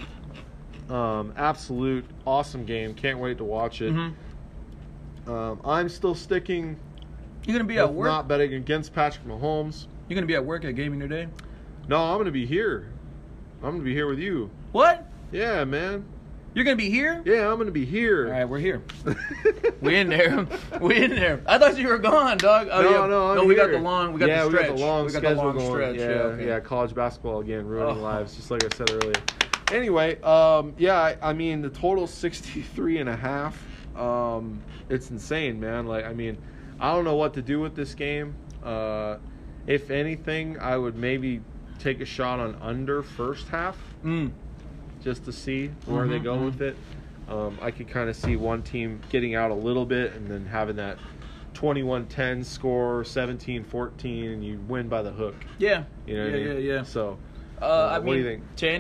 [SPEAKER 1] Absolute awesome game. Can't wait to watch it. I'm still sticking.
[SPEAKER 2] You're gonna be at work?
[SPEAKER 1] Not betting against Patrick Mahomes.
[SPEAKER 2] You're gonna be at work at Gaming Today?
[SPEAKER 1] No, I'm gonna be here. I'm gonna be here with you.
[SPEAKER 2] What?
[SPEAKER 1] Yeah, man.
[SPEAKER 2] You're gonna be here?
[SPEAKER 1] Yeah, I'm gonna be here.
[SPEAKER 2] All right, we're here. We in there. We in there. I thought you were gone, dog. Oh,
[SPEAKER 1] no,
[SPEAKER 2] we got the long. We got the stretch.
[SPEAKER 1] We got the long
[SPEAKER 2] stretch.
[SPEAKER 1] Yeah, college basketball again, ruining lives, just like I said earlier. Anyway, I mean the total 63.5. it's insane, man. Like, I mean, I don't know what to do with this game. If anything, I would maybe take a shot on under first half just to see where they go with it. I could kind of see one team getting out a little bit and then having that 21-10 score, 17-14, and you win by the hook.
[SPEAKER 2] Yeah.
[SPEAKER 1] You know what I mean?
[SPEAKER 2] Yeah.
[SPEAKER 1] So,
[SPEAKER 2] I
[SPEAKER 1] what
[SPEAKER 2] mean,
[SPEAKER 1] do you think?
[SPEAKER 2] To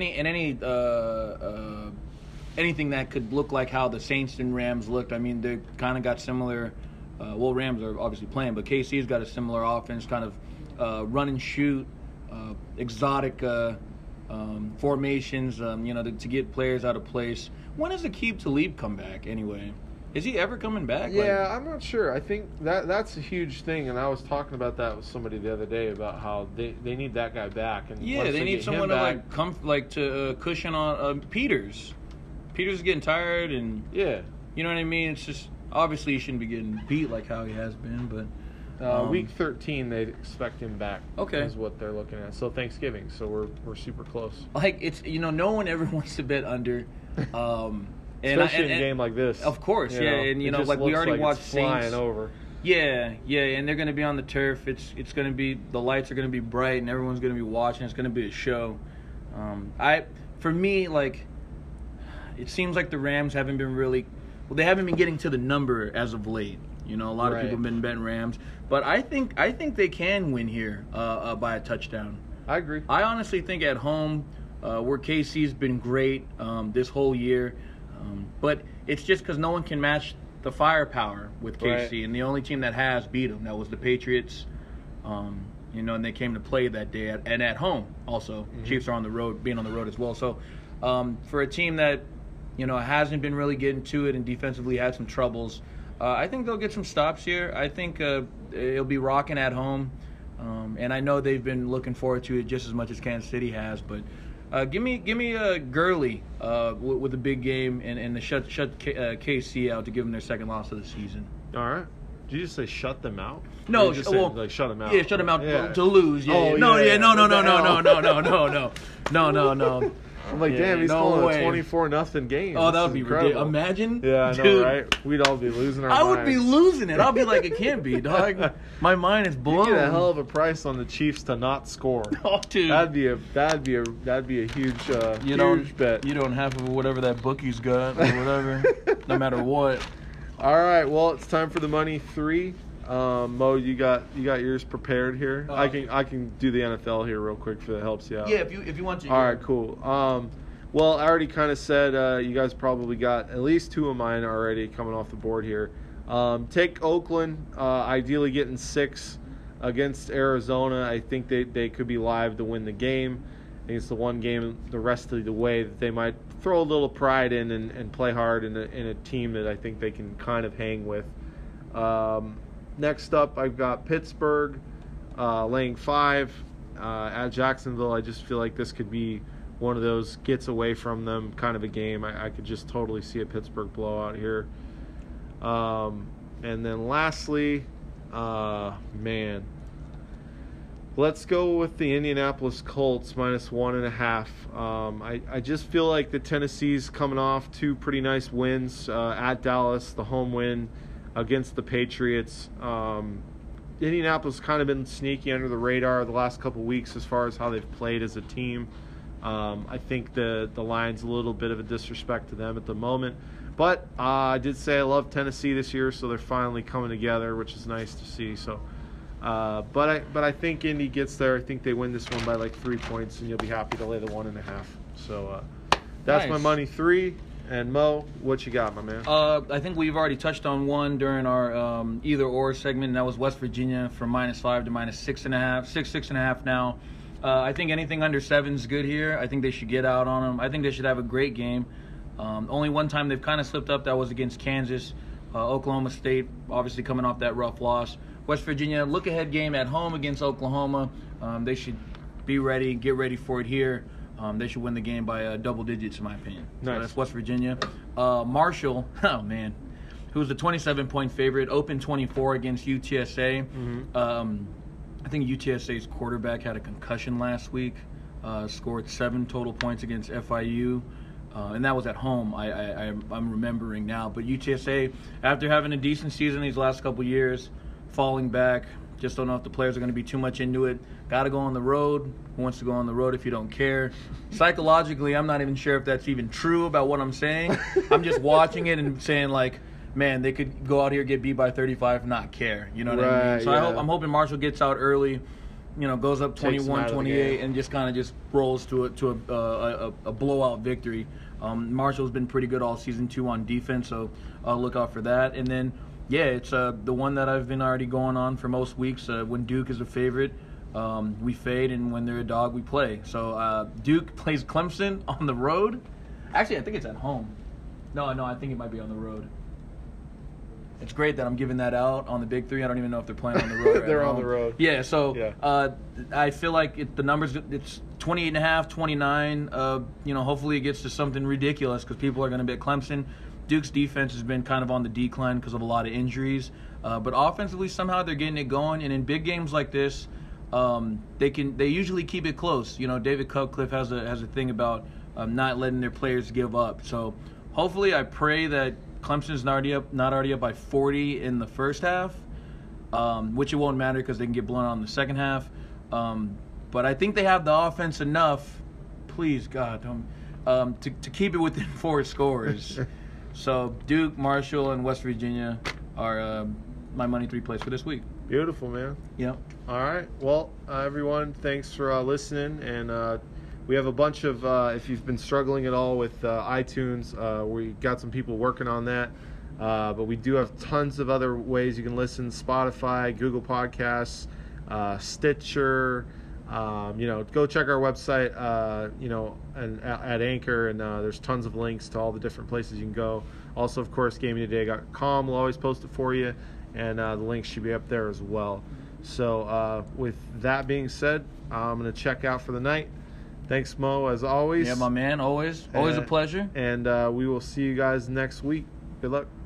[SPEAKER 2] anything that could look like how the Saints and Rams looked, I mean, they kind of got similar. Rams are obviously playing, but KC's got a similar offense, kind of run and shoot, exotic formations, to get players out of place. When does Aqib Talib come back anyway? Is he ever coming back?
[SPEAKER 1] Yeah, I'm not sure. I think that's a huge thing, and I was talking about that with somebody the other day about how they need that guy back. And
[SPEAKER 2] yeah, they need someone to cushion on Peters. Peters is getting tired, and
[SPEAKER 1] yeah,
[SPEAKER 2] you know what I mean. It's just obviously he shouldn't be getting beat like how he has been, but.
[SPEAKER 1] Week 13, they expect him back.
[SPEAKER 2] Okay,
[SPEAKER 1] is what they're looking at. So Thanksgiving, so we're super close.
[SPEAKER 2] Like it's no one ever wants to bet under,
[SPEAKER 1] especially in a game like this.
[SPEAKER 2] Of course, and like we already watched
[SPEAKER 1] flying
[SPEAKER 2] Saints.
[SPEAKER 1] Over.
[SPEAKER 2] Yeah, and they're going to be on the turf. It's going to be, the lights are going to be bright, and everyone's going to be watching. It's going to be a show. For me, like, it seems like the Rams haven't been really. Well, they haven't been getting to the number as of late. A lot of people have been betting Rams, but I think they can win here by a touchdown.
[SPEAKER 1] I agree.
[SPEAKER 2] I honestly think at home, where KC's been great this whole year, but it's just because no one can match the firepower with KC, and the only team that has beat them, that was the Patriots. And they came to play that day and at home also. Mm-hmm. Chiefs are on the road, being on the road as well. So for a team that hasn't been really getting to it and defensively had some troubles. I think they'll get some stops here. I think it'll be rocking at home. And I know they've been looking forward to it just as much as Kansas City has. But give me a Gurley with a big game and shut KC out to give them their second loss of the season.
[SPEAKER 1] All right. Did you just say shut them out?
[SPEAKER 2] No,
[SPEAKER 1] shut them out.
[SPEAKER 2] Yeah, shut them out to lose. Yeah.
[SPEAKER 1] Oh,
[SPEAKER 2] no.
[SPEAKER 1] I'm like, damn, he's pulling a 24-0 game.
[SPEAKER 2] Oh, that would be ridiculous. Imagine.
[SPEAKER 1] Yeah, I know, dude, right? We'd all be losing our minds.
[SPEAKER 2] I would be losing it. I'll be like, it can't be, dog. My mind is blown.
[SPEAKER 1] You get a hell of a price on the Chiefs to not score.
[SPEAKER 2] Oh, dude.
[SPEAKER 1] That'd be a huge huge bet.
[SPEAKER 2] You don't have whatever that bookie's got or whatever, no matter what.
[SPEAKER 1] All right, well, it's time for the money 3. Mo, you got yours prepared here. I can do the NFL here real quick if it helps you out.
[SPEAKER 2] Yeah, if you want to.
[SPEAKER 1] All right, cool. Well, I already kind of said you guys probably got at least 2 of mine already coming off the board here. Take Oakland, ideally getting 6 against Arizona. I think they could be live to win the game. I think it's the one game the rest of the way that they might throw a little pride in and play hard in a team that I think they can kind of hang with. Next up, I've got Pittsburgh laying 5 at Jacksonville. I just feel like this could be one of those gets away from them kind of a game. I could just totally see a Pittsburgh blowout here. And then lastly, let's go with the Indianapolis Colts minus 1.5. I just feel like the Tennessee's coming off 2 pretty nice wins at Dallas, the home win against the Patriots. Indianapolis kind of been sneaky under the radar the last couple weeks as far as how they've played as a team. I think the line's a little bit of a disrespect to them at the moment. But I did say I love Tennessee this year, so they're finally coming together, which is nice to see. So, but I think Indy gets there. I think they win this one by like 3 points, and you'll be happy to lay the 1.5. So that's
[SPEAKER 2] nice.
[SPEAKER 1] my money 3. And Mo, what you got, my man?
[SPEAKER 2] I think we've already touched on one during our either or segment, and that was West Virginia from -5 to -6.5, 6.5 now. I think anything under 7 is good here. I think they should get out on them. I think they should have a great game. Only one time they've kind of slipped up, that was against Kansas. Oklahoma State, obviously coming off that rough loss. West Virginia, look-ahead game at home against Oklahoma. They should be ready, get ready for it here. They should win the game by double digits, in my opinion.
[SPEAKER 1] Nice.
[SPEAKER 2] So that's West Virginia. Marshall, oh man, who's the 27-point favorite, open 24 against UTSA. Mm-hmm. I think UTSA's quarterback had a concussion last week. Scored 7 total points against FIU. and that was at home. I'm remembering now. But UTSA, after having a decent season these last couple years, falling back. Just don't know if the players are going to be too much into it. Got to go on the road. Who wants to go on the road if you don't care? Psychologically, I'm not even sure if that's even true about what I'm saying. I'm just watching it and saying, like, man, they could go out here, get beat by 35, not care. You know what I mean? So I'm hoping Marshall gets out early, goes up 21-28, and just kind of just rolls to a blowout victory. Marshall's been pretty good all season, too, on defense, so I'll look out for that. And then, yeah, it's the one that I've been already going on for most weeks. When Duke is a favorite, we fade, and when they're a dog, we play. So Duke plays Clemson on the road. Actually, I think it's at home. No, I think it might be on the road. It's great that I'm giving that out on the Big Three. I don't even know if they're playing on the road.
[SPEAKER 1] They're on the road.
[SPEAKER 2] Yeah, so I feel like the numbers, it's 28.5, 29. Hopefully it gets to something ridiculous because people are going to bet Clemson. Duke's defense has been kind of on the decline because of a lot of injuries. But offensively, somehow they're getting it going. And in big games like this, they usually keep it close. David Cutcliffe has a thing about not letting their players give up. So hopefully, I pray that Clemson's not already up by 40 in the first half, which it won't matter because they can get blown out in the second half. But I think they have the offense enough. Please, God, to keep it within 4 scores. So Duke, Marshall, and West Virginia are my money 3 plays for this week.
[SPEAKER 1] Beautiful, man.
[SPEAKER 2] Yeah.
[SPEAKER 1] All right. Well, everyone, thanks for listening. And we have a bunch of, if you've been struggling at all with iTunes, we got some people working on that. But we do have tons of other ways you can listen: Spotify, Google Podcasts, Stitcher. Go check our website, and at Anchor, and there's tons of links to all the different places you can go. Also, of course, GamingToday.com will always post it for you, and the links should be up there as well. So with that being said, I'm going to check out for the night. Thanks, Mo, as always.
[SPEAKER 2] Yeah, my man, always a pleasure.
[SPEAKER 1] And we will see you guys next week. Good luck.